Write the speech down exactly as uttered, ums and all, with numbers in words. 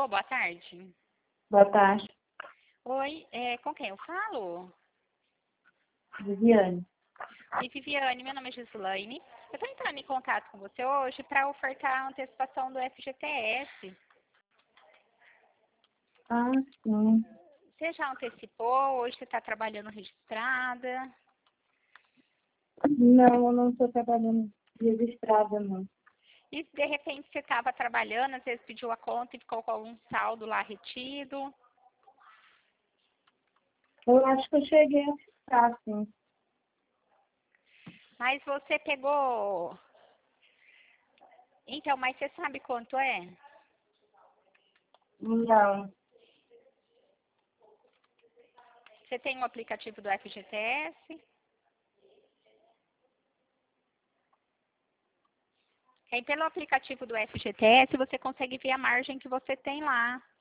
Alô, boa tarde. Boa tarde, Oi, é, com quem eu falo? Viviane. E Viviane, meu nome é Gislaine. Eu estou entrando em contato com você hoje para ofertar a antecipação do F G T S. Ah, sim. Você já antecipou? Hoje você está trabalhando registrada? Não, eu não estou trabalhando registrada, não. E se de repente você estava trabalhando, às vezes pediu a conta e ficou com algum saldo lá retido? Eu acho que eu cheguei a ficar, sim. Mas você pegou... Então, mas você sabe quanto é? Não, Você tem o aplicativo do F G T S? Aí, pelo aplicativo do F G T S, você consegue ver a margem que você tem lá.